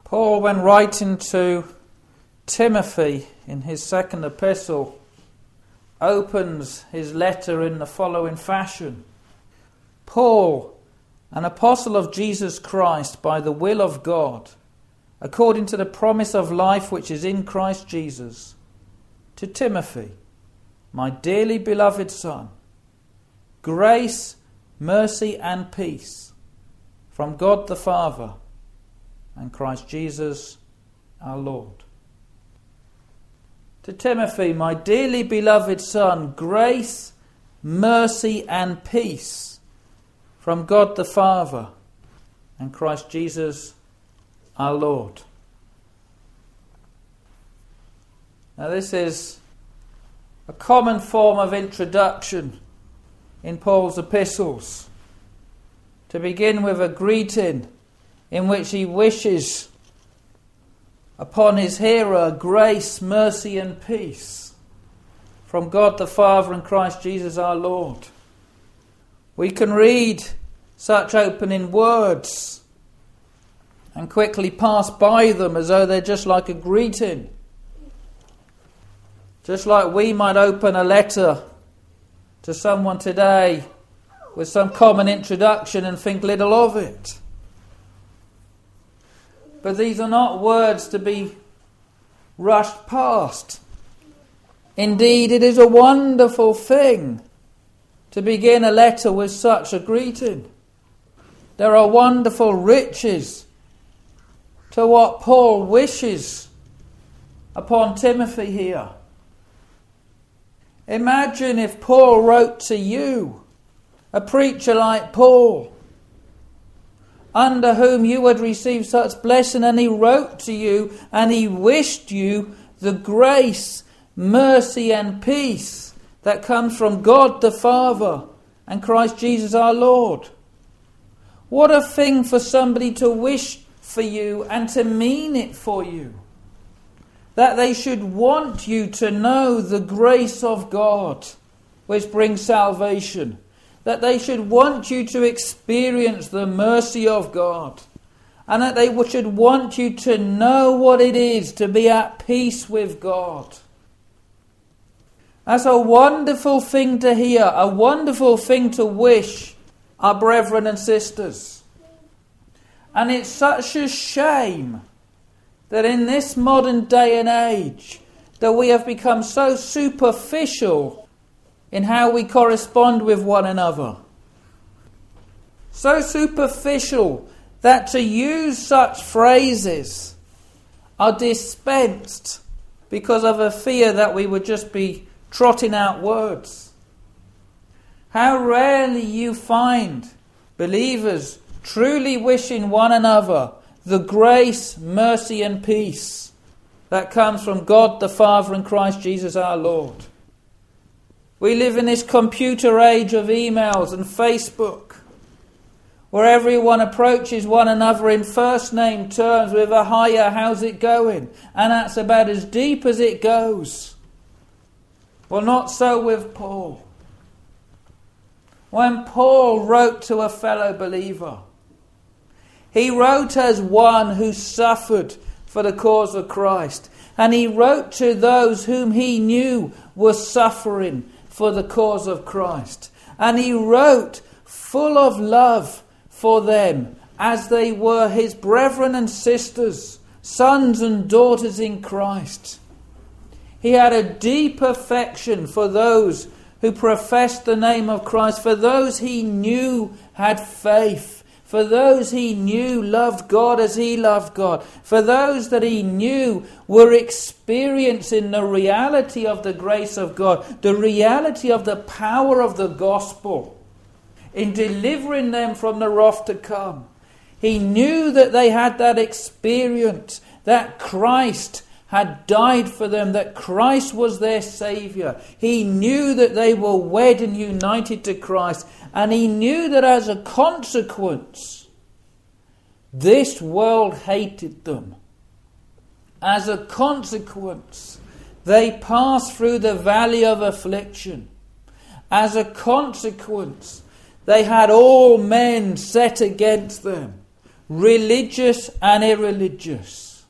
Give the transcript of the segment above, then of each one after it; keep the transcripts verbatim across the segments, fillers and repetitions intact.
Paul, when writing to Timothy in his second epistle, opens his letter in the following fashion. Paul, an apostle of Jesus Christ by the will of God, according to the promise of life which is in Christ Jesus, to Timothy, my dearly beloved son, grace, mercy and peace from God the Father and Christ Jesus our Lord. To Timothy, my dearly beloved son, grace, mercy and peace from God the Father and Christ Jesus our Lord. Now this is a common form of introduction in Paul's epistles. To begin with a greeting in which he wishes upon his hearer grace, mercy and peace from God the Father and Christ Jesus our Lord. We can read such opening words and quickly pass by them as though they're just like a greeting. Just like we might open a letter to someone today with some common introduction and think little of it. But these are not words to be rushed past. Indeed, it is a wonderful thing to begin a letter with such a greeting. There are wonderful riches to what Paul wishes upon Timothy here. Imagine if Paul wrote to you, a preacher like Paul, under whom you had received such blessing, and he wrote to you and he wished you the grace, mercy and peace that comes from God the Father and Christ Jesus our Lord. What a thing for somebody to wish for you and to mean it for you. That they should want you to know the grace of God which brings salvation. That they should want you to experience the mercy of God. And that they should want you to know what it is to be at peace with God. That's a wonderful thing to hear, a wonderful thing to wish our brethren and sisters. And it's such a shame that in this modern day and age that we have become so superficial in how we correspond with one another. So superficial that to use such phrases are dispensed because of a fear that we would just be trotting out words. How rarely you find believers truly wishing one another the grace, mercy and peace that comes from God the Father and Christ Jesus our Lord. We live in this computer age of emails and Facebook, where everyone approaches one another in first name terms with a hiya, how's it going? And that's about as deep as it goes. Well, not so with Paul. When Paul wrote to a fellow believer, he wrote as one who suffered for the cause of Christ. And he wrote to those whom he knew were suffering for the cause of Christ. And he wrote full of love for them as they were his brethren and sisters, sons and daughters in Christ. He had a deep affection for those who professed the name of Christ, for those he knew had faith, for those he knew loved God as he loved God, for those that he knew were experiencing the reality of the grace of God, the reality of the power of the gospel in delivering them from the wrath to come. He knew that they had that experience, that Christ had died for them, that Christ was their Saviour. He knew that they were wed and united to Christ. And he knew that as a consequence, this world hated them. As a consequence, they passed through the valley of affliction. As a consequence, they had all men set against them. religious and irreligious.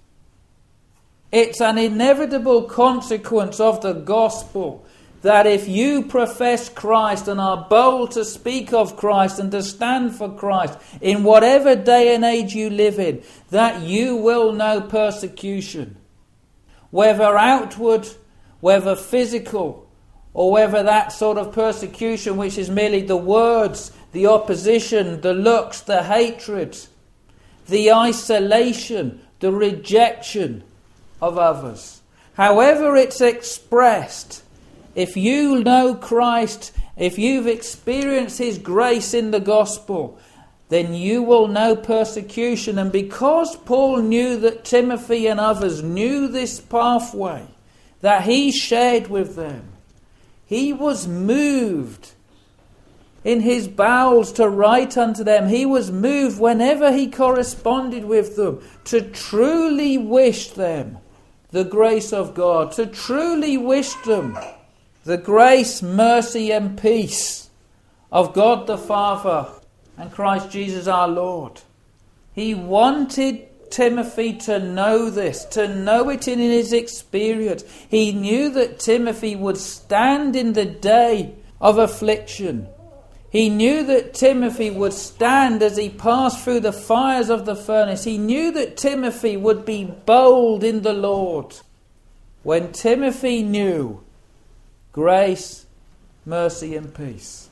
It's an inevitable consequence of the gospel that if you profess Christ and are bold to speak of Christ and to stand for Christ in whatever day and age you live in, that you will know persecution. Whether outward, whether physical, or whether that sort of persecution which is merely the words, the opposition, the looks, the hatred, the isolation, the rejection of others. However it's expressed, if you know Christ, if you've experienced his grace in the gospel, then you will know persecution. And because Paul knew that Timothy and others knew this pathway that he shared with them, he was moved in his bowels to write unto them. He was moved whenever he corresponded with them to truly wish them the grace of God, to truly wish them the grace, mercy and peace of God the Father and Christ Jesus our Lord. He wanted Timothy to know this, to know it in his experience. He knew that Timothy would stand in the day of affliction. He knew that Timothy would stand as he passed through the fires of the furnace. He knew that Timothy would be bold in the Lord. When Timothy knew grace, mercy and peace.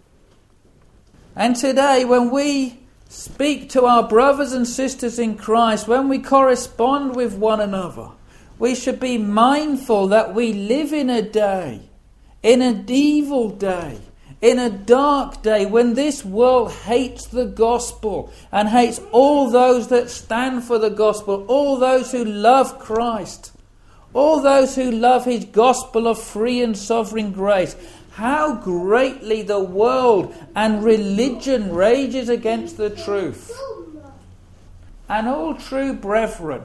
And today, when we speak to our brothers and sisters in Christ, when we correspond with one another, we should be mindful that we live in a day, in an evil day, in a dark day, when this world hates the gospel and hates all those that stand for the gospel, all those who love Christ, all those who love his gospel of free and sovereign grace. How greatly the world and religion rages against the truth. And all true brethren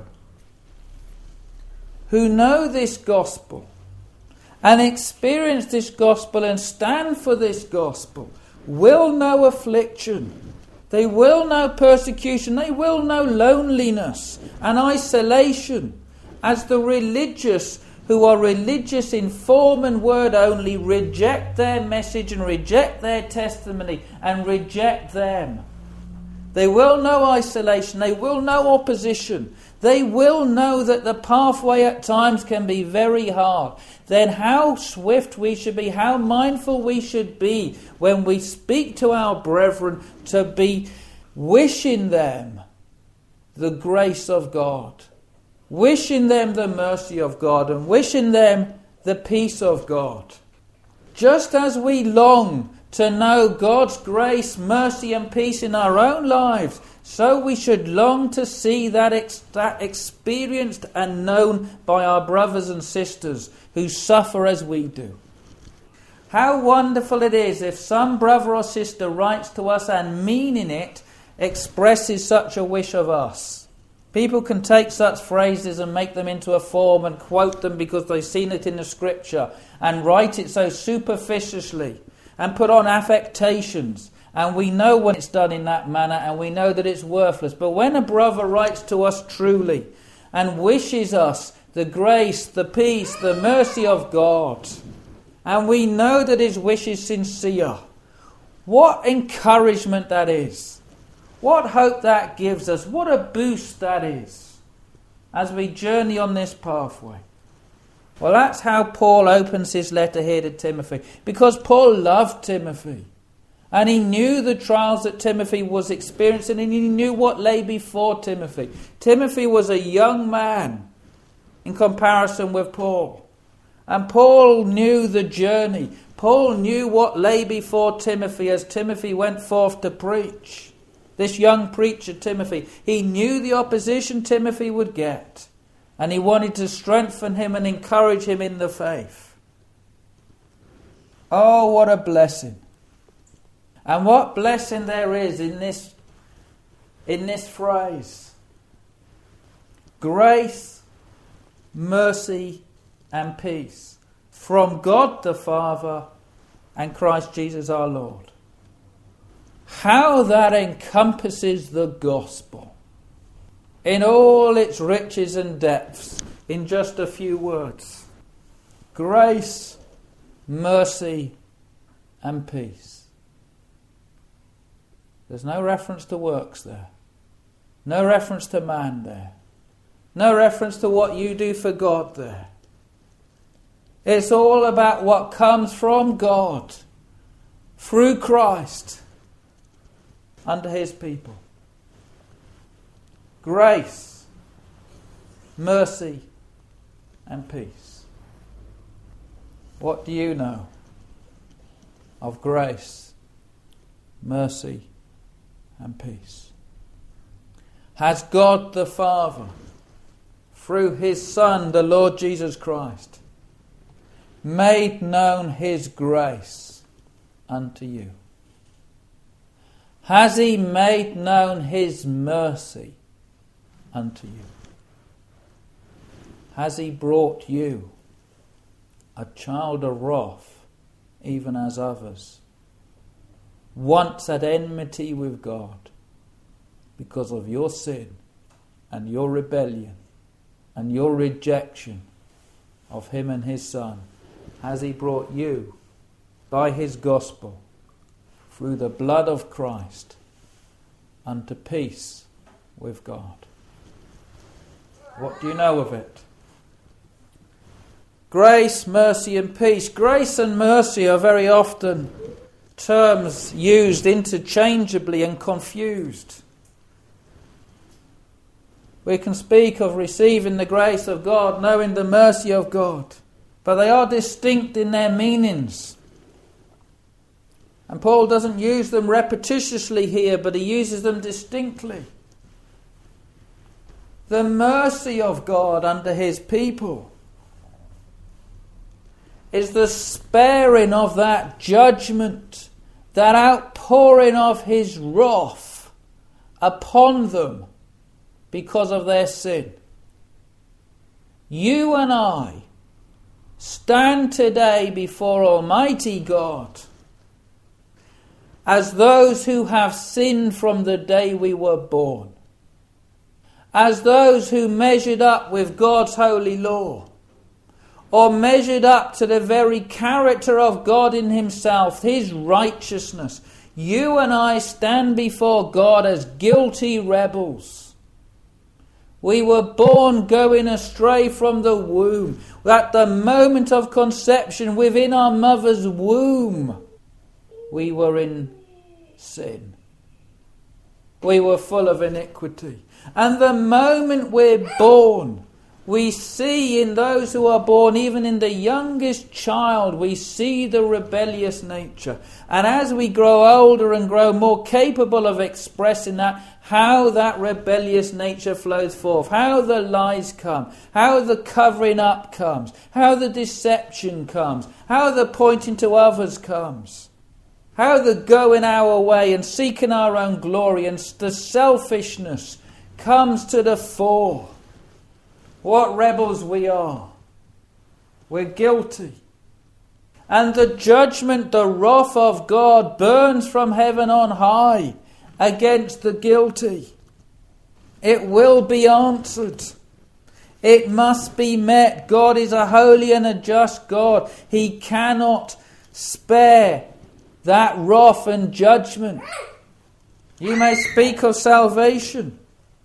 who know this gospel and experience this gospel and stand for this gospel will know affliction. They will know persecution. They will know loneliness and isolation, as the religious who are religious in form and word only reject their message and reject their testimony and reject them. They will know isolation. They will know opposition. They will know that the pathway at times can be very hard. Then how swift we should be, how mindful we should be when we speak to our brethren, to be wishing them the grace of God, wishing them the mercy of God, and wishing them the peace of God. Just as we long to know God's grace, mercy and peace in our own lives, so we should long to see that, ex- that experienced and known by our brothers and sisters who suffer as we do. How wonderful it is if some brother or sister writes to us and, meaning it, expresses such a wish of us. People can take such phrases and make them into a form and quote them because they've seen it in the scripture, and write it so superficially and put on affectations, and we know when it's done in that manner and we know that it's worthless. But when a brother writes to us truly and wishes us the grace, the peace, the mercy of God, and we know that his wish is sincere, what encouragement that is. What hope that gives us. What a boost that is as we journey on this pathway. Well, that's how Paul opens his letter here to Timothy. Because Paul loved Timothy. And he knew the trials that Timothy was experiencing, and he knew what lay before Timothy. Timothy was a young man in comparison with Paul. And Paul knew the journey. Paul knew what lay before Timothy as Timothy went forth to preach. This young preacher, Timothy, he knew the opposition Timothy would get. And he wanted to strengthen him and encourage him in the faith. Oh, what a blessing. And what blessing there is in this, in this phrase. Grace, mercy, and peace from God the Father and Christ Jesus our Lord. How that encompasses the gospel. in all its riches and depths in just a few words. Grace, mercy, and peace. There's no reference to works there. No reference to man there. No reference to what you do for God there. It's all about what comes from God through Christ unto his people. Grace, mercy, and peace. What do you know of grace, mercy, and peace? Has God the Father, through his Son, the Lord Jesus Christ, made known his grace unto you? Has he made known his mercy unto you? Has he brought you, a child of wrath, even as others, once at enmity with God, because of your sin and your rebellion and your rejection of him and his Son? Has he brought you, by his gospel, through the blood of Christ, unto peace with God? What do you know of it? Grace, mercy, and peace. Grace and mercy are very often terms used interchangeably and confused. We can speak of receiving the grace of God, knowing the mercy of God, but they are distinct in their meanings. And Paul doesn't use them repetitiously here, but he uses them distinctly. The mercy of God unto his people is the sparing of that judgment, that outpouring of his wrath upon them because of their sin. You and I stand today before Almighty God as those who have sinned from the day we were born, as those who measured up with God's holy law, or measured up to the very character of God in himself, his righteousness. You and I stand before God as guilty rebels. We were born going astray from the womb. At the moment of conception, within our mother's womb, we were in sin. We were full of iniquity. And the moment we're born, we see in those who are born, even in the youngest child, we see the rebellious nature. And as we grow older and grow more capable of expressing that, how that rebellious nature flows forth, how the lies come, how the covering up comes, how the deception comes, how the pointing to others comes, how the going our way and seeking our own glory and the selfishness comes to the fore. What rebels we are. We're guilty. And the judgment, the wrath of God burns from heaven on high against the guilty. It will be answered. It must be met. God is a holy and a just God. He cannot spare that wrath and judgment. You may speak of salvation.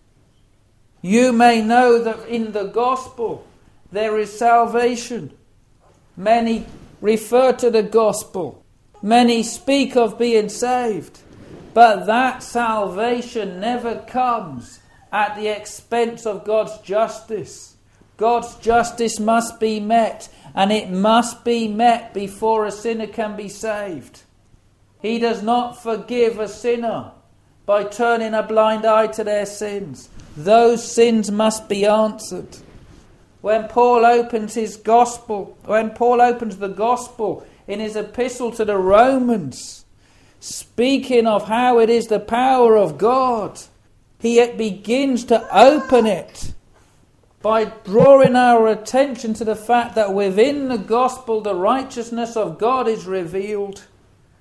You may know that in the gospel there is salvation. Many refer to the gospel. Many speak of being saved. But that salvation never comes at the expense of God's justice. God's justice must be met, and it must be met before a sinner can be saved. He does not forgive a sinner by turning a blind eye to their sins. Those sins must be answered. When Paul opens his gospel, when Paul opens the gospel in his epistle to the Romans, speaking of how it is the power of God, he begins to open it by drawing our attention to the fact that within the gospel the righteousness of God is revealed.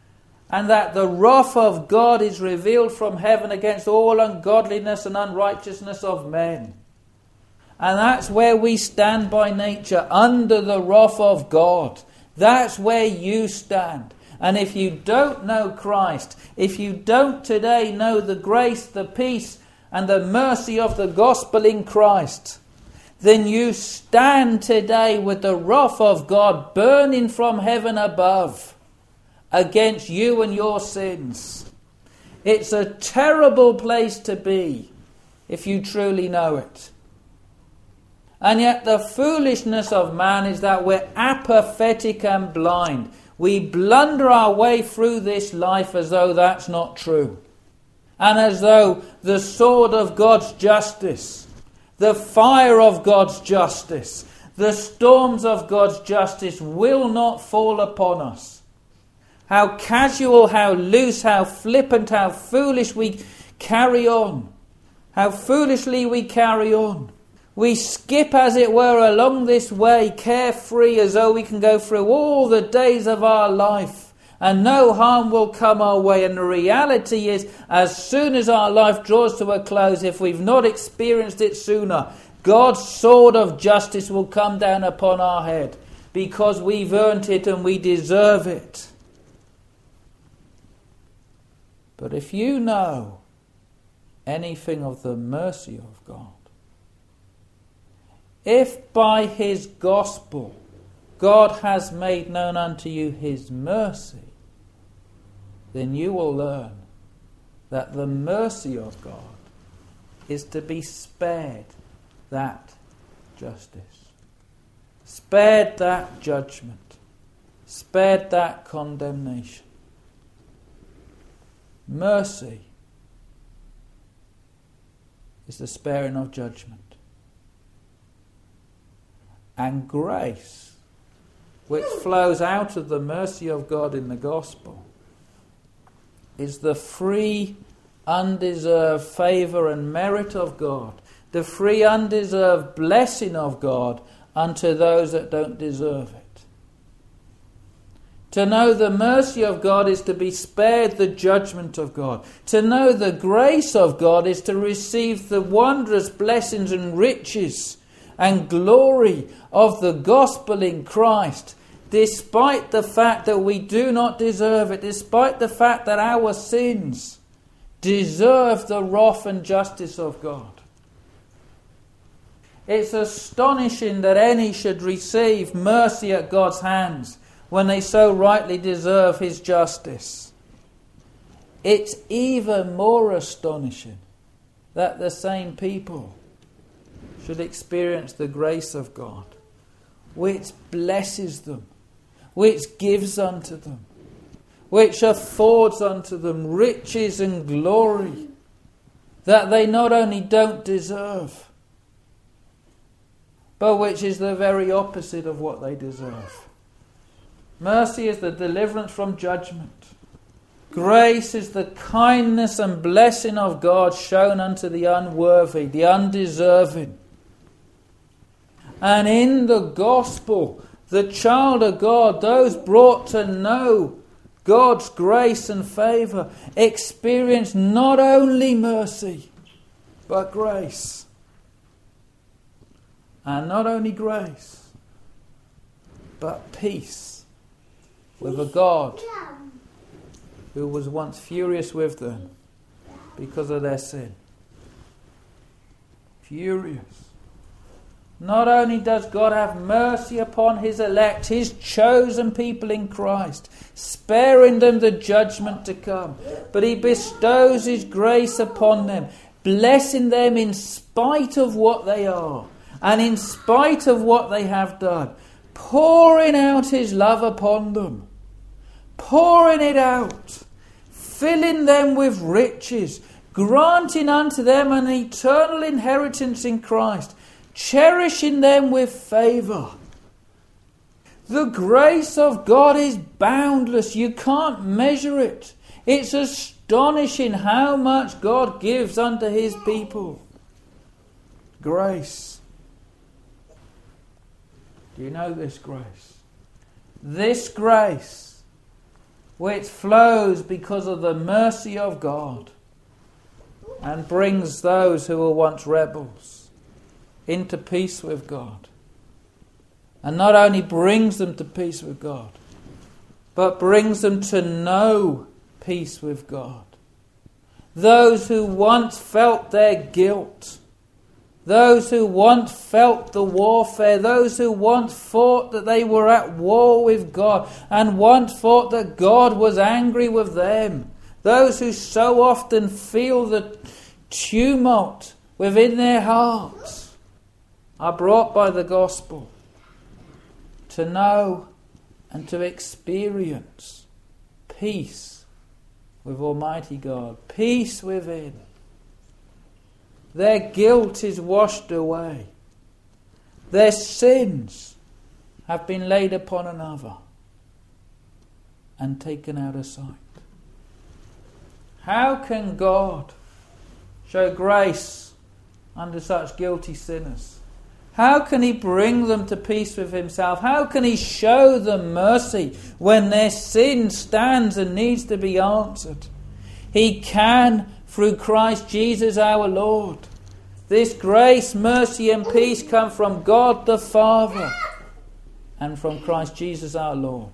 and that the wrath of God is revealed from heaven against all ungodliness and unrighteousness of men. And that's where we stand by nature, under the wrath of God. That's where you stand. And if you don't know Christ, if you don't today know the grace, the peace, and the mercy of the gospel in Christ, then you stand today with the wrath of God burning from heaven above against you and your sins. It's a terrible place to be if you truly know it. And yet the foolishness of man is that we're apathetic and blind. We blunder our way through this life as though that's not true. And as though the sword of God's justice, the fire of God's justice, the storms of God's justice will not fall upon us. How casual, how loose, how flippant, how foolish we carry on. How foolishly we carry on. We skip, as it were, along this way, carefree, as though we can go through all the days of our life and no harm will come our way. And the reality is, as soon as our life draws to a close, if we've not experienced it sooner, God's sword of justice will come down upon our head because we've earned it and we deserve it. But if you know anything of the mercy of God, if by his gospel God has made known unto you his mercy, then you will learn that the mercy of God is to be spared that justice, spared that judgment, spared that condemnation. Mercy is the sparing of judgment. And grace, which flows out of the mercy of God in the gospel, is the free, undeserved favour and merit of God, the free, undeserved blessing of God unto those that don't deserve it. To know the mercy of God is to be spared the judgment of God. To know the grace of God is to receive the wondrous blessings and riches and glory of the gospel in Christ, despite the fact that we do not deserve it, despite the fact that our sins deserve the wrath and justice of God. It's astonishing that any should receive mercy at God's hands when they so rightly deserve his justice. It's even more astonishing that the same people should experience the grace of God, which blesses them, which gives unto them, which affords unto them riches and glory that they not only don't deserve, but which is the very opposite of what they deserve. Mercy is the deliverance from judgment. Grace is the kindness and blessing of God shown unto the unworthy, the undeserving. And in the gospel, the child of God, those brought to know God's grace and favour, experience not only mercy, but grace. And not only grace, but peace with a God who was once furious with them because of their sin. Furious. Not only does God have mercy upon his elect, his chosen people in Christ, sparing them the judgment to come, but he bestows his grace upon them, blessing them in spite of what they are and in spite of what they have done, pouring out his love upon them, pouring it out, filling them with riches, granting unto them an eternal inheritance in Christ, cherishing them with favour. The grace of God is boundless. You can't measure it. It's astonishing how much God gives unto his people. Grace. Do you know this grace? This grace which flows because of the mercy of God and brings those who were once rebels into peace with God. And not only brings them to peace with God, but brings them to know peace with God. Those who once felt their guilt, those who once felt the warfare, those who once thought that they were at war with God and once thought that God was angry with them, those who so often feel the tumult within their hearts, are brought by the gospel to know and to experience peace with Almighty God, peace within. Their guilt is washed away. Their sins have been laid upon another and taken out of sight. How can God show grace under such guilty sinners? How can he bring them to peace with himself? How can he show them mercy when their sin stands and needs to be answered? He can through Christ Jesus our Lord. This grace, mercy and peace come from God the Father and from Christ Jesus our Lord.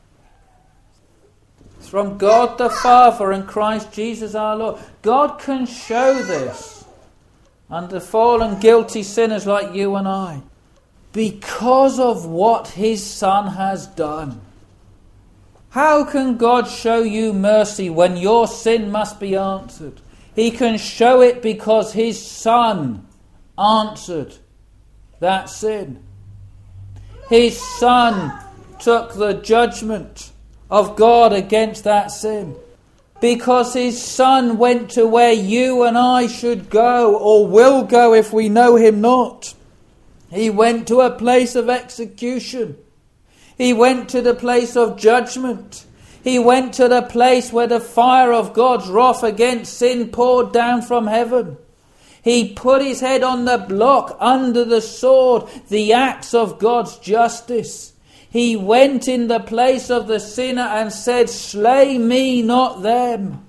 It's from God the Father and Christ Jesus our Lord. God can show this under fallen, guilty sinners like you and I because of what his Son has done. How can God show you mercy when your sin must be answered? He can show it because his Son answered that sin. His Son took the judgment of God against that sin. Because his Son went to where you and I should go, or will go if we know him not. He went to a place of execution. He went to the place of judgment. He went to the place where the fire of God's wrath against sin poured down from heaven. He put his head on the block under the sword, the axe of God's justice. He went in the place of the sinner and said, "Slay me, not them."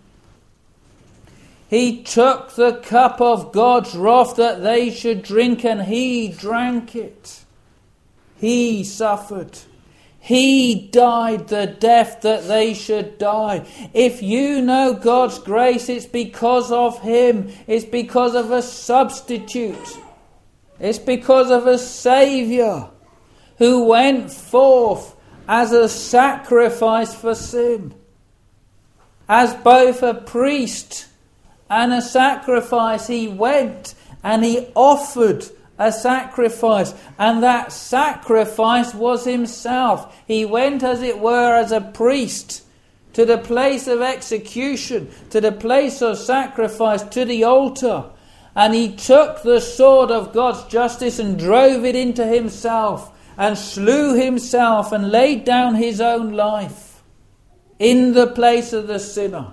He took the cup of God's wrath that they should drink, and he drank it. He suffered. He died the death that they should die. If you know God's grace, it's because of him. It's because of a substitute. It's because of a Saviour who went forth as a sacrifice for sin. As both a priest and a sacrifice, he went and he offered a sacrifice, and that sacrifice was himself. He went, as it were, as a priest to the place of execution, to the place of sacrifice, to the altar, and he took the sword of God's justice and drove it into himself, and slew himself and laid down his own life in the place of the sinner.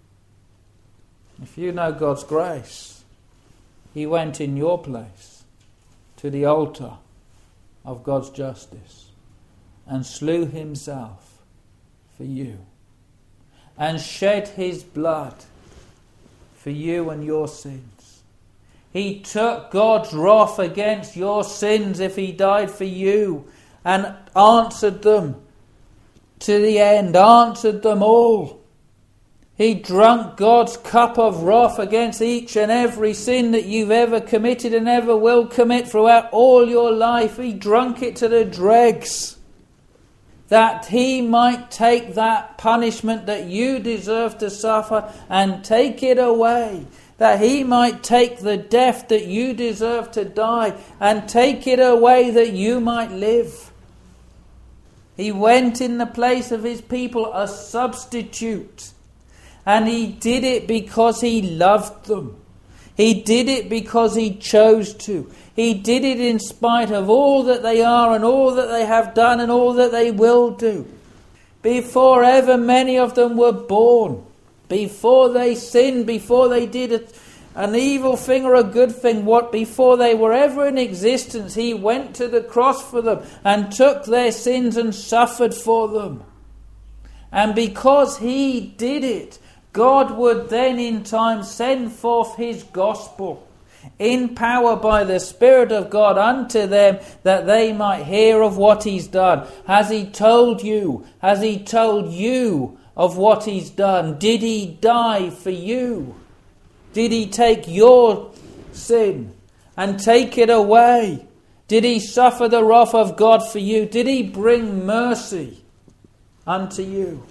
If you know God's grace, he went in your place to the altar of God's justice and slew himself for you and shed his blood for you and your sins. He took God's wrath against your sins if he died for you, and answered them to the end, answered them all. He drank God's cup of wrath against each and every sin that you've ever committed and ever will commit throughout all your life. He drank it to the dregs, that he might take that punishment that you deserve to suffer and take it away. That he might take the death that you deserve to die and take it away that you might live. He went in the place of his people, a substitute. And he did it because he loved them. He did it because he chose to. He did it in spite of all that they are and all that they have done and all that they will do. Before ever many of them were born, before they sinned, before they did a, an evil thing or a good thing, what before they were ever in existence, he went to the cross for them and took their sins and suffered for them. And because he did it, God would then in time send forth his gospel in power by the Spirit of God unto them, that they might hear of what he's done. Has he told you? Has he told you of what he's done? Did he die for you? Did he take your sin and take it away? Did he suffer the wrath of God for you? Did he bring mercy unto you?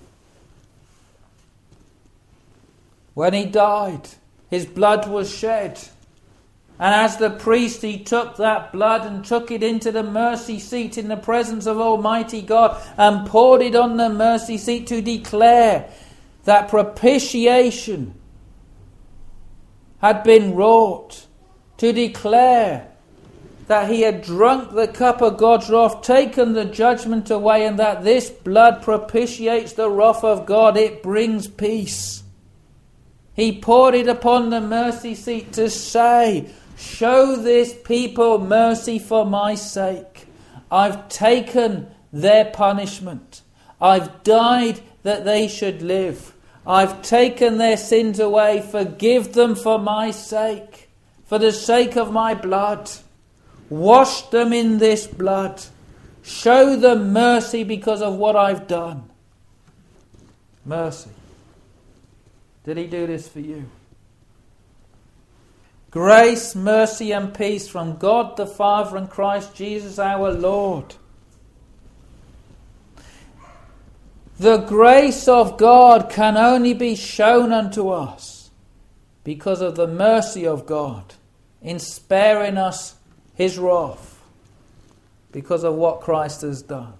When he died, his blood was shed. And as the priest, he took that blood and took it into the mercy seat in the presence of Almighty God and poured it on the mercy seat to declare that propitiation had been wrought, to declare that he had drunk the cup of God's wrath, taken the judgment away, and that this blood propitiates the wrath of God. It brings peace. He poured it upon the mercy seat to say, show this people mercy for my sake. I've taken their punishment. I've died that they should live. I've taken their sins away. Forgive them for my sake, for the sake of my blood. Wash them in this blood. Show them mercy because of what I've done. Mercy. Did he do this for you? Grace, mercy and peace from God the Father and Christ Jesus our Lord. The grace of God can only be shown unto us because of the mercy of God in sparing us his wrath, because of what Christ has done.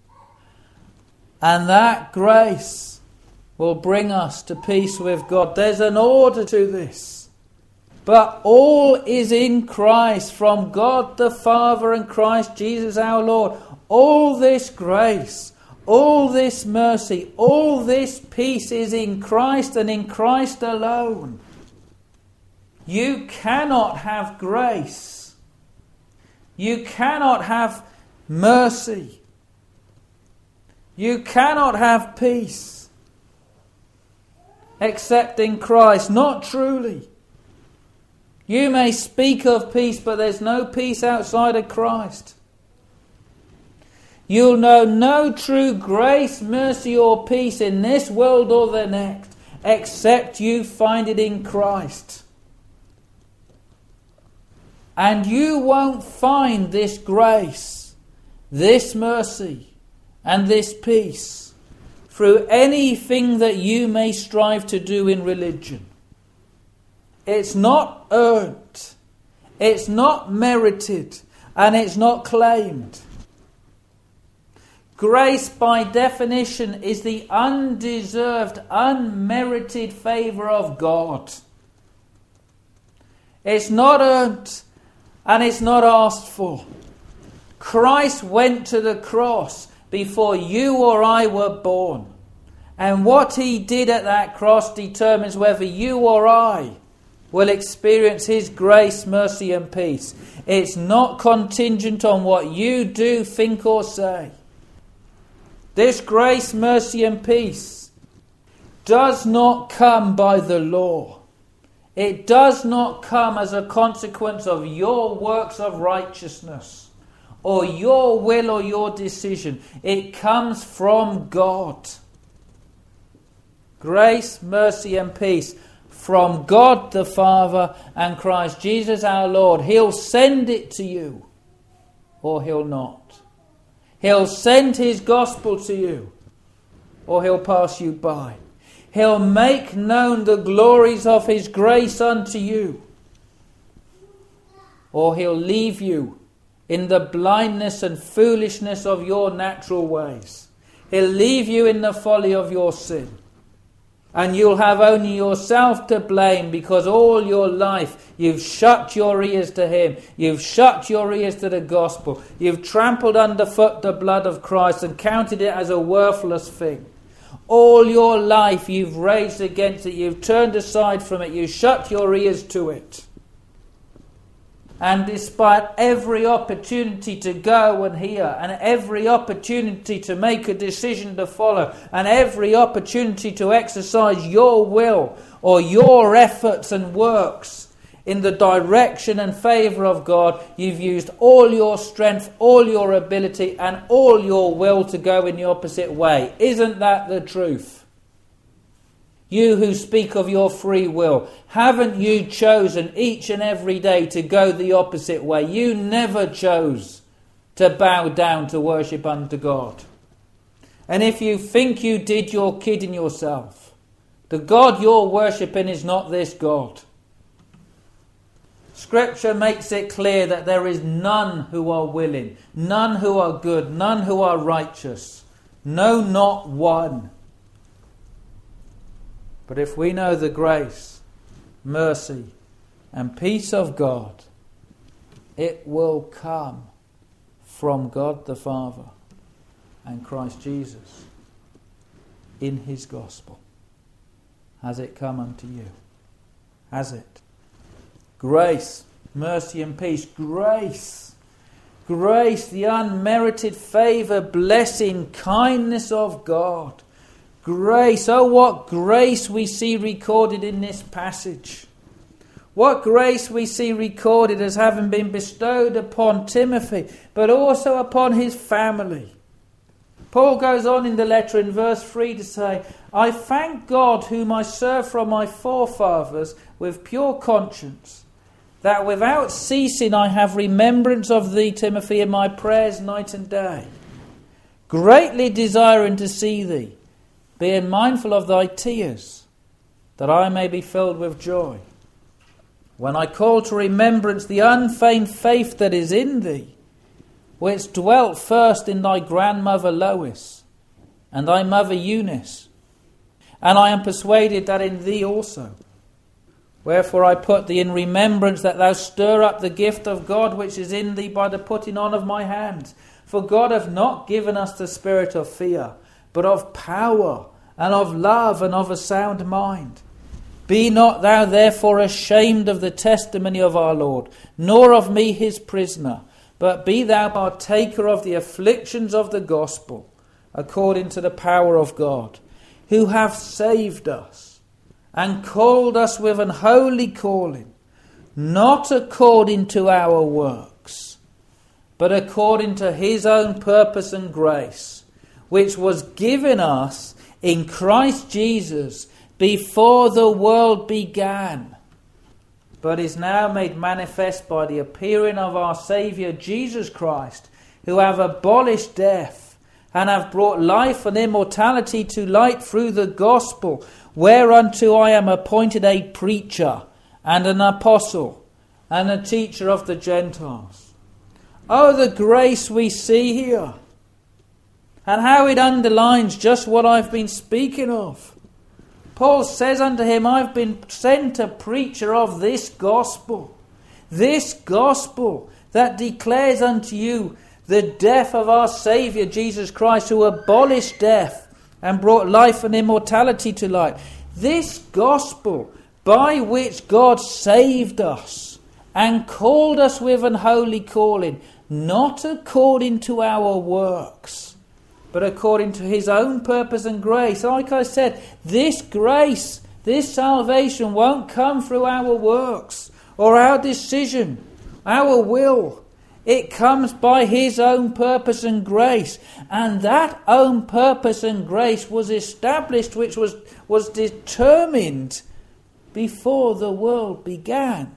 And that grace will bring us to peace with God. There's an order to this. But all is in Christ, from God the Father and Christ Jesus our Lord. All this grace, all this mercy, all this peace is in Christ and in Christ alone. You cannot have grace. You cannot have mercy. You cannot have peace except in Christ, not truly. You may speak of peace, but there's no peace outside of Christ. You'll know no true grace, mercy or peace in this world or the next, except you find it in Christ. And you won't find this grace, this mercy, and this peace through anything that you may strive to do in religion. It's not earned, it's not merited, and it's not claimed. Grace, by definition, is the undeserved, unmerited favour of God. It's not earned, and it's not asked for. Christ went to the cross before you or I were born. And what he did at that cross determines whether you or I will experience his grace, mercy and peace. It's not contingent on what you do, think or say. This grace, mercy and peace does not come by the law. It does not come as a consequence of your works of righteousness or your will or your decision. It comes from God. Grace, mercy and peace from God the Father and Christ Jesus our Lord. He'll send it to you or he'll not. He'll send his gospel to you or he'll pass you by. He'll make known the glories of his grace unto you, or he'll leave you in the blindness and foolishness of your natural ways. He'll leave you in the folly of your sin. And you'll have only yourself to blame because all your life you've shut your ears to him. You've shut your ears to the gospel. You've trampled underfoot the blood of Christ and counted it as a worthless thing. All your life you've raged against it. You've turned aside from it. You've shut your ears to it. And despite every opportunity to go and hear, and every opportunity to make a decision to follow, and every opportunity to exercise your will or your efforts and works in the direction and favour of God, you've used all your strength, all your ability, and all your will to go in the opposite way. Isn't that the truth? You who speak of your free will, haven't you chosen each and every day to go the opposite way? You never chose to bow down to worship unto God. And if you think you did, you're kidding yourself. The God you're worshipping is not this God. Scripture makes it clear that there is none who are willing, none who are good, none who are righteous. No, not one. But if we know the grace, mercy, and peace of God, it will come from God the Father and Christ Jesus in his gospel. Has it come unto you? Has it? Grace, mercy and peace. Grace. Grace, the unmerited favour, blessing, kindness of God. Grace, oh what grace we see recorded in this passage. What grace we see recorded as having been bestowed upon Timothy, but also upon his family. Paul goes on in the letter in verse three to say, I thank God whom I serve from my forefathers with pure conscience, that without ceasing I have remembrance of thee, Timothy, in my prayers night and day, greatly desiring to see thee, being mindful of thy tears, that I may be filled with joy. When I call to remembrance the unfeigned faith that is in thee, which dwelt first in thy grandmother Lois, and thy mother Eunice, and I am persuaded that in thee also. Wherefore I put thee in remembrance that thou stir up the gift of God which is in thee by the putting on of my hands. For God hath not given us the spirit of fear, but of power, and of love, and of a sound mind. Be not thou therefore ashamed of the testimony of our Lord, nor of me his prisoner, but be thou partaker of the afflictions of the gospel, according to the power of God, who hath saved us, and called us with an holy calling, not according to our works, but according to his own purpose and grace, which was given us in Christ Jesus before the world began, but is now made manifest by the appearing of our Saviour Jesus Christ, who have abolished death, and have brought life and immortality to light through the gospel, whereunto I am appointed a preacher, and an apostle, and a teacher of the Gentiles. Oh, the grace we see here! And how it underlines just what I've been speaking of. Paul says unto him, I've been sent a preacher of this gospel. This gospel that declares unto you the death of our Saviour Jesus Christ, who abolished death and brought life and immortality to light. This gospel by which God saved us and called us with an holy calling, not according to our works, but according to his own purpose and grace. Like I said, this grace, this salvation won't come through our works or our decision, our will. It comes by his own purpose and grace. And that own purpose and grace was established, which was, was determined before the world began.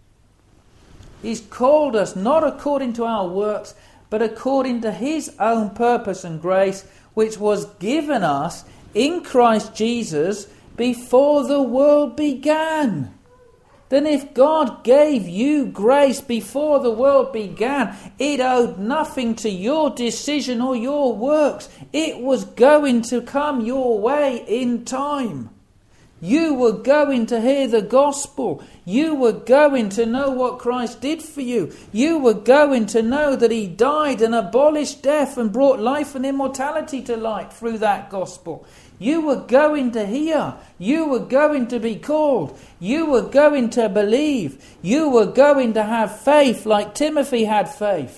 He's called us not according to our works, but according to his own purpose and grace, which was given us in Christ Jesus before the world began. Then if God gave you grace before the world began, it owed nothing to your decision or your works. It was going to come your way in time. You were going to hear the gospel. You were going to know what Christ did for you. You were going to know that he died and abolished death and brought life and immortality to light through that gospel. You were going to hear. You were going to be called. You were going to believe. You were going to have faith like Timothy had faith.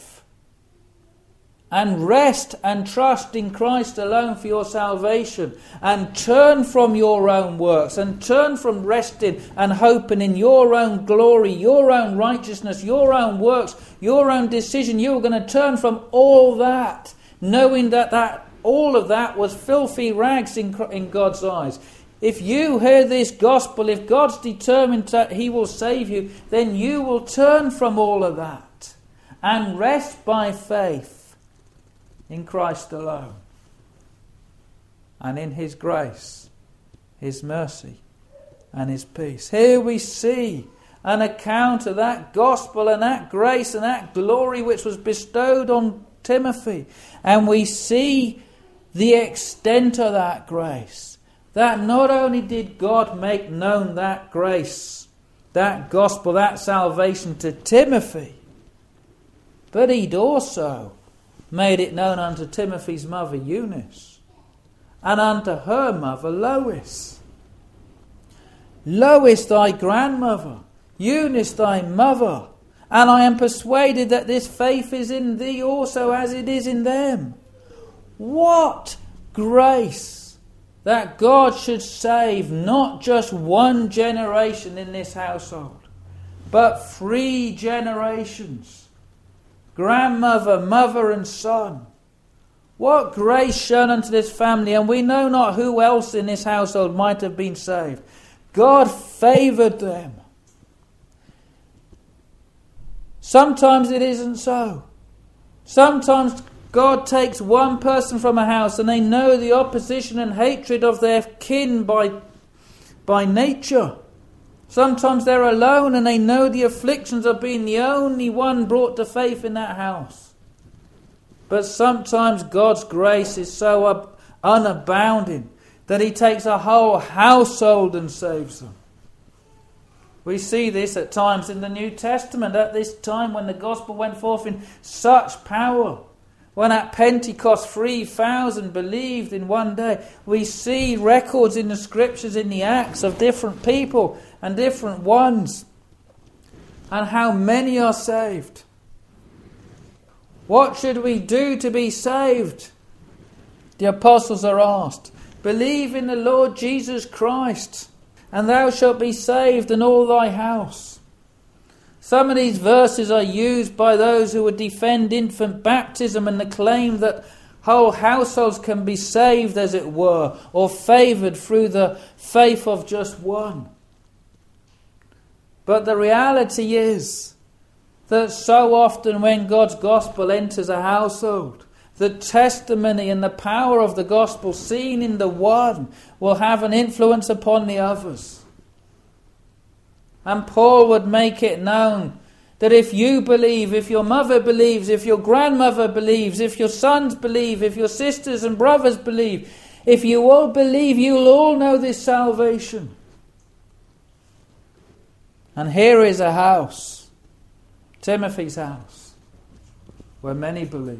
And rest and trust in Christ alone for your salvation. And turn from your own works. And turn from resting and hoping in your own glory, your own righteousness, your own works, your own decision. You were going to turn from all that, knowing that, that all of that was filthy rags in, in God's eyes. If you hear this gospel, if God's determined that he will save you, then you will turn from all of that and rest by faith in Christ alone, and in his grace, his mercy, and his peace. Here we see an account of that gospel and that grace and that glory which was bestowed on Timothy. And we see the extent of that grace. That not only did God make known that grace, that gospel, that salvation to Timothy, but he'd also made it known unto Timothy's mother Eunice, and unto her mother Lois. Lois, thy grandmother, Eunice, thy mother, and I am persuaded that this faith is in thee also as it is in them. What grace that God should save not just one generation in this household, but three generations. Grandmother, mother and son. What grace shown unto this family, and we know not who else in this household might have been saved. God favoured them. Sometimes it isn't so. Sometimes God takes one person from a house and they know the opposition and hatred of their kin by, by nature. Sometimes they're alone and they know the afflictions of being the only one brought to faith in that house. But sometimes God's grace is so up, unabounding that he takes a whole household and saves them. We see this at times in the New Testament, at this time when the gospel went forth in such power. When at Pentecost three thousand believed in one day. We see records in the scriptures, in the Acts, of different people and different ones, and how many are saved. What should we do to be saved? The apostles are asked. Believe in the Lord Jesus Christ, and thou shalt be saved and all thy house. Some of these verses are used by those who would defend infant baptism and the claim that whole households can be saved, as it were, or favoured through the faith of just one. But the reality is that so often when God's gospel enters a household, the testimony and the power of the gospel seen in the one will have an influence upon the others. And Paul would make it known that if you believe, if your mother believes, if your grandmother believes, if your sons believe, if your sisters and brothers believe, if you all believe, you'll all know this salvation. And here is a house, Timothy's house, where many believed.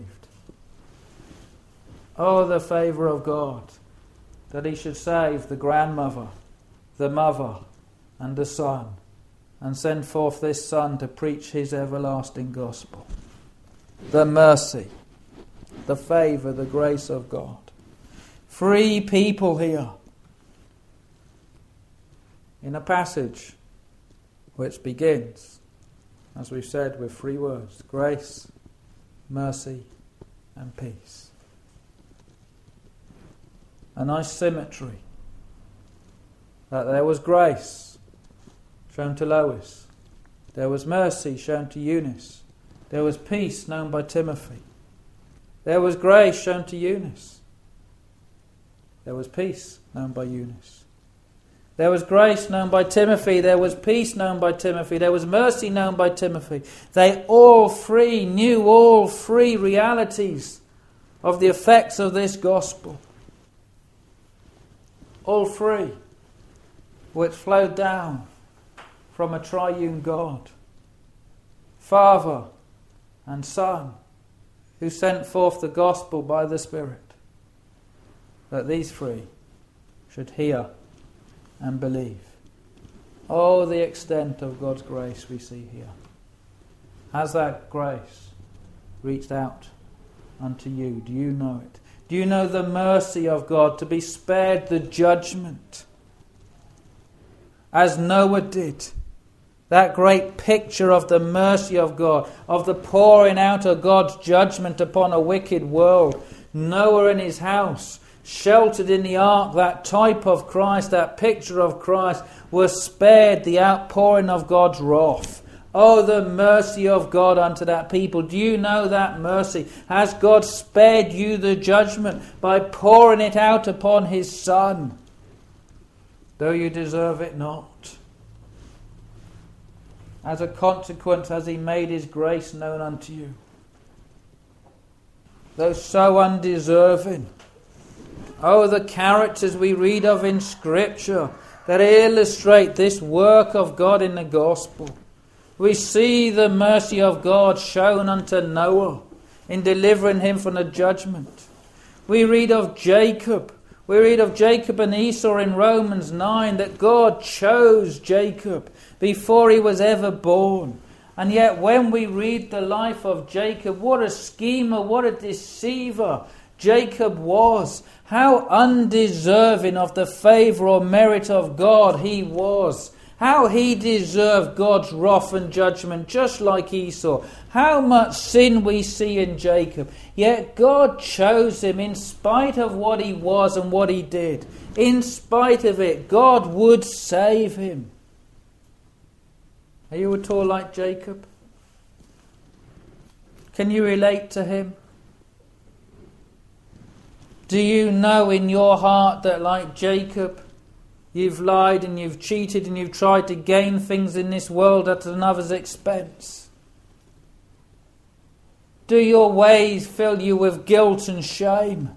Oh, the favour of God, that he should save the grandmother, the mother, and the son, and send forth this son to preach his everlasting gospel. The mercy, the favour, the grace of God. Three people here in a passage which begins, as we've said, with three words: grace, mercy, and peace. A nice symmetry. That there was grace shown to Lois. There was mercy shown to Eunice. There was peace known by Timothy. There was grace shown to Eunice. There was peace known by Eunice. There was grace known by Timothy. There was peace known by Timothy. There was mercy known by Timothy. They all three knew all three realities of the effects of this gospel. All three. which flowed down from a triune God, Father and Son, who sent forth the gospel by the Spirit, that these three should hear and believe. Oh, the extent of God's grace we see here. Has that grace reached out unto you? Do you know it? Do you know the mercy of God to be spared the judgment? As Noah did. That great picture of the mercy of God, of the pouring out of God's judgment upon a wicked world. Noah in his house, sheltered in the ark, that type of Christ, that picture of Christ, was spared the outpouring of God's wrath. Oh, the mercy of God unto that people. Do you know that mercy? Has God spared you the judgment by pouring it out upon his Son, though you deserve it not? As a consequence, has he made his grace known unto you, though so undeserving? Oh, the characters we read of in Scripture that illustrate this work of God in the gospel. We see the mercy of God shown unto Noah in delivering him from the judgment. We read of Jacob. We read of Jacob and Esau in Romans nine, that God chose Jacob before he was ever born. And yet when we read the life of Jacob, what a schemer, what a deceiver Jacob was. How undeserving of the favour or merit of God he was. How he deserved God's wrath and judgment, just like Esau. How much sin we see in Jacob. Yet God chose him in spite of what he was and what he did. In spite of it, God would save him. Are you at all like Jacob? Can you relate to him? Do you know in your heart that, like Jacob, you've lied and you've cheated and you've tried to gain things in this world at another's expense? Do your ways fill you with guilt and shame?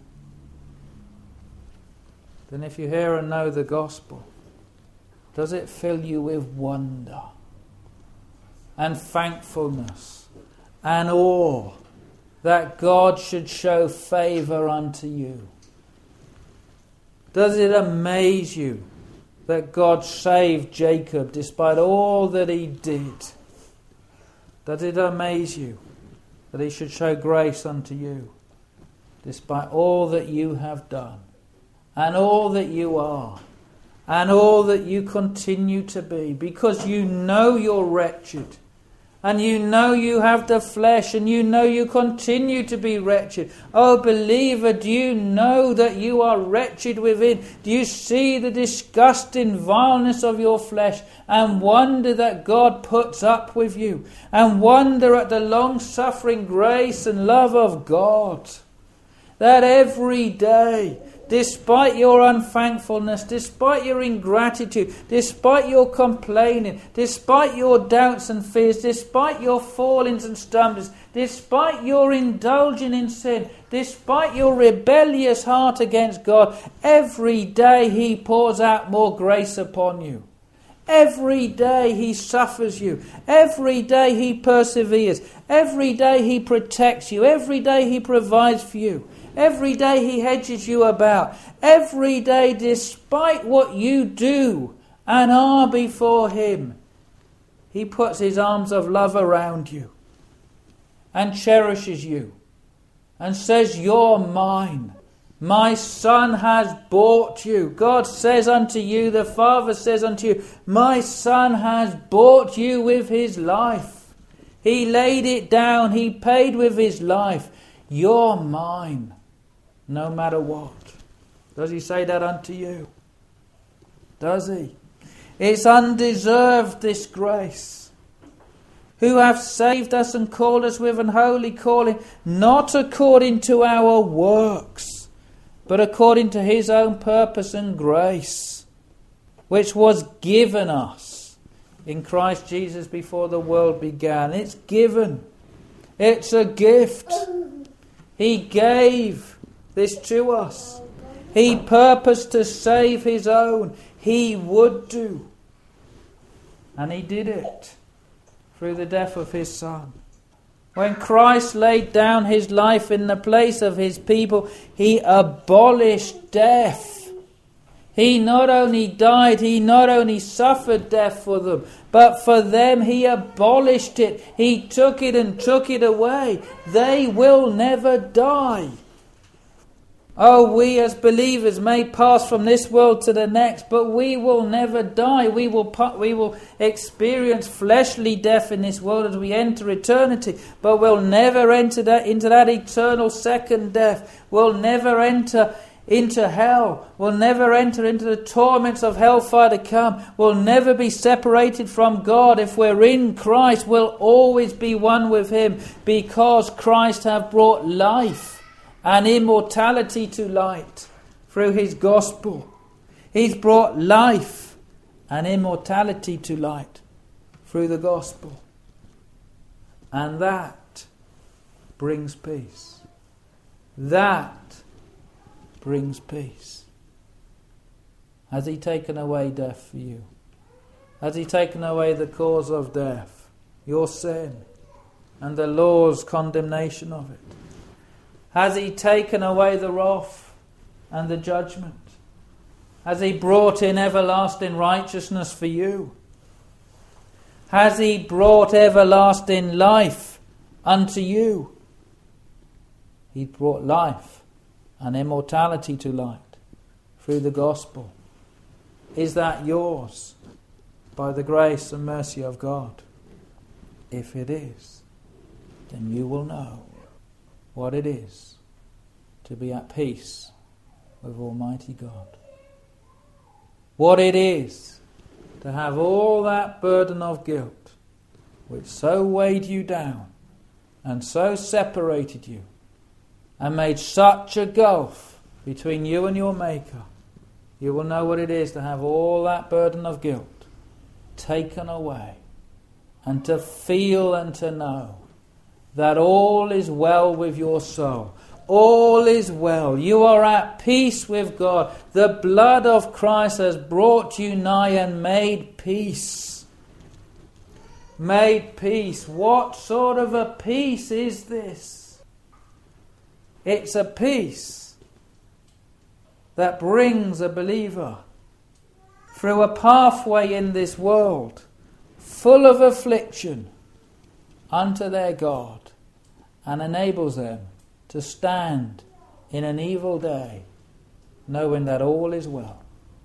Then if you hear and know the gospel, does it fill you with wonder and thankfulness and awe that God should show favour unto you? Does it amaze you that God saved Jacob despite all that he did? Does it amaze you that he should show grace unto you despite all that you have done and all that you are and all that you continue to be, because you know you're wretched? And you know you have the flesh, and you know you continue to be wretched. Oh, believer, do you know that you are wretched within? Do you see the disgusting vileness of your flesh and wonder that God puts up with you? And wonder at the long-suffering grace and love of God, that every day, despite your unthankfulness, despite your ingratitude, despite your complaining, despite your doubts and fears, despite your fallings and stumblings, despite your indulging in sin, despite your rebellious heart against God, every day he pours out more grace upon you. Every day he suffers you. Every day he perseveres. Every day he protects you. Every day he provides for you. Every day he hedges you about. Every day, despite what you do and are before him, he puts his arms of love around you and cherishes you and says, "You're mine. My Son has bought you." God says unto you, the Father says unto you, "My Son has bought you with his life. He laid it down. He paid with his life. You're mine. No matter what." Does he say that unto you? Does he? It's undeserved, this grace. Who hath saved us and called us with an holy calling, not according to our works, but according to his own purpose and grace, which was given us in Christ Jesus before the world began. It's given. It's a gift. He gave this to us. He purposed to save his own. he would do. And he did it through the death of his Son. When Christ laid down his life in the place of his people, he abolished death. He not only died, he not only suffered death for them, but for them he abolished it. He took it and took it away. They will never die. Oh, we as believers may pass from this world to the next, but we will never die. We will we will experience fleshly death in this world as we enter eternity, but we'll never enter that into that eternal second death. We'll never enter into hell. We'll never enter into the torments of hellfire to come. We'll never be separated from God. If we're in Christ, we'll always be one with him, because Christ hath brought life and immortality to light through his gospel. He's brought life and immortality to light through the gospel. And that brings peace. That brings peace. Has he taken away death for you? Has he taken away the cause of death, your sin, and the law's condemnation of it? Has he taken away the wrath and the judgment? Has he brought in everlasting righteousness for you? Has he brought everlasting life unto you? He brought life and immortality to light through the gospel. Is that yours by the grace and mercy of God? If it is, then you will know what it is to be at peace with Almighty God. What it is to have all that burden of guilt which so weighed you down and so separated you and made such a gulf between you and your Maker. You will know what it is to have all that burden of guilt taken away, and to feel and to know that all is well with your soul. All is well. You are at peace with God. The blood of Christ has brought you nigh and made peace. Made peace. What sort of a peace is this? It's a peace that brings a believer through a pathway in this world full of affliction unto their God, and enables them to stand in an evil day knowing that all is well,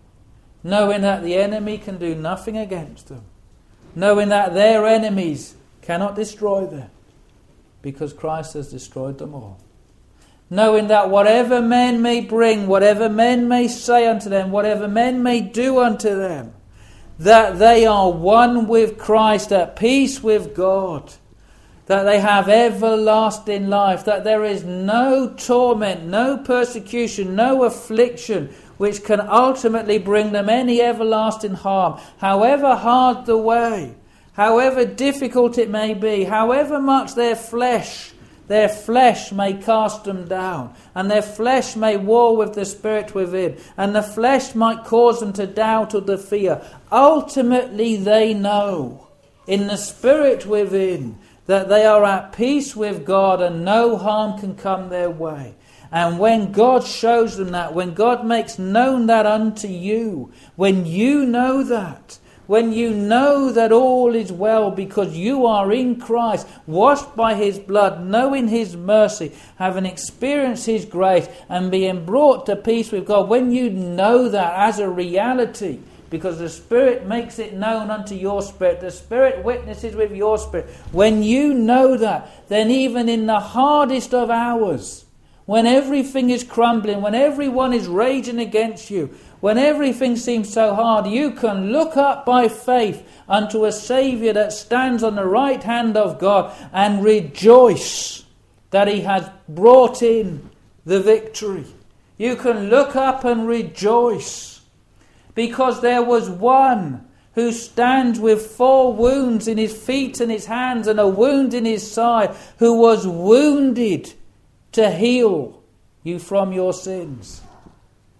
knowing that the enemy can do nothing against them, knowing that their enemies cannot destroy them because Christ has destroyed them all. Knowing that whatever men may bring, whatever men may say unto them, whatever men may do unto them, that they are one with Christ, at peace with God, that they have everlasting life, that there is no torment, no persecution, no affliction which can ultimately bring them any everlasting harm, however hard the way, however difficult it may be, however much their flesh Their flesh may cast them down, and their flesh may war with the spirit within, and the flesh might cause them to doubt or to fear. Ultimately they know in the spirit within that they are at peace with God and no harm can come their way. And when God shows them that, when God makes known that unto you, when you know that, when you know that all is well because you are in Christ, washed by his blood, knowing his mercy, having experienced his grace, and being brought to peace with God, when you know that as a reality, because the Spirit makes it known unto your spirit, the Spirit witnesses with your spirit, when you know that, then even in the hardest of hours, when everything is crumbling, when everyone is raging against you, when everything seems so hard, you can look up by faith unto a Saviour that stands on the right hand of God and rejoice that he has brought in the victory. You can look up and rejoice because there was one who stands with four wounds in his feet and his hands and a wound in his side, who was wounded to heal you from your sins.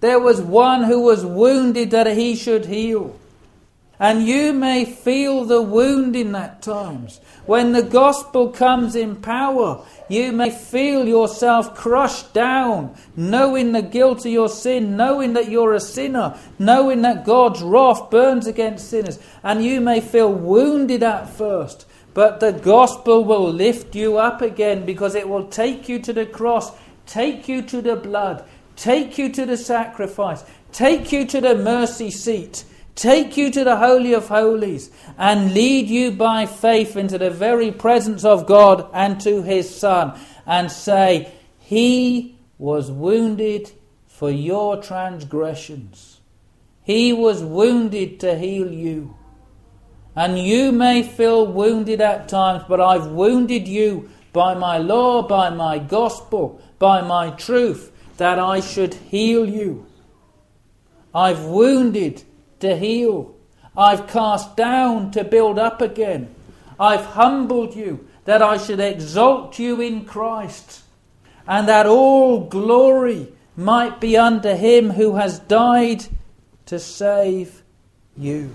There was one who was wounded that he should heal. And you may feel the wounding at times. When the gospel comes in power, you may feel yourself crushed down, knowing the guilt of your sin, knowing that you're a sinner, knowing that God's wrath burns against sinners. And you may feel wounded at first, but the gospel will lift you up again, because it will take you to the cross, take you to the blood, take you to the sacrifice, take you to the mercy seat, take you to the Holy of Holies, and lead you by faith into the very presence of God and to his Son, and say, he was wounded for your transgressions. He was wounded to heal you. And you may feel wounded at times, but I've wounded you by my law, by my gospel, by my truth, that I should heal you. I've wounded to heal. I've cast down to build up again. I've humbled you that I should exalt you in Christ, and that all glory might be unto him who has died to save you.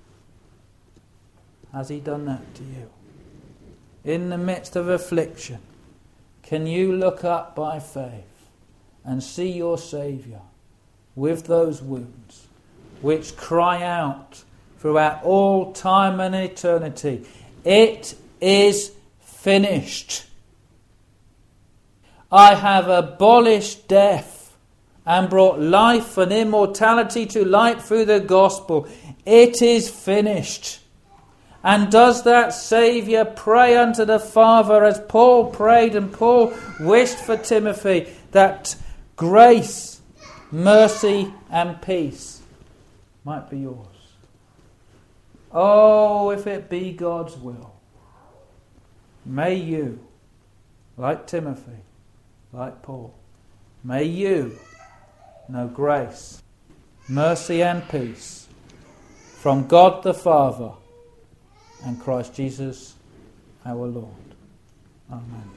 Has he done that to you? In the midst of affliction, can you look up by faith and see your Saviour with those wounds which cry out throughout all time and eternity, it is finished. I have abolished death and brought life and immortality to light through the gospel. It is finished. And does that Saviour pray unto the Father as Paul prayed, and Paul wished for Timothy, that grace, mercy and peace might be yours? Oh, if it be God's will, may you, like Timothy, like Paul, may you know grace, mercy and peace from God the Father and Christ Jesus our Lord. Amen.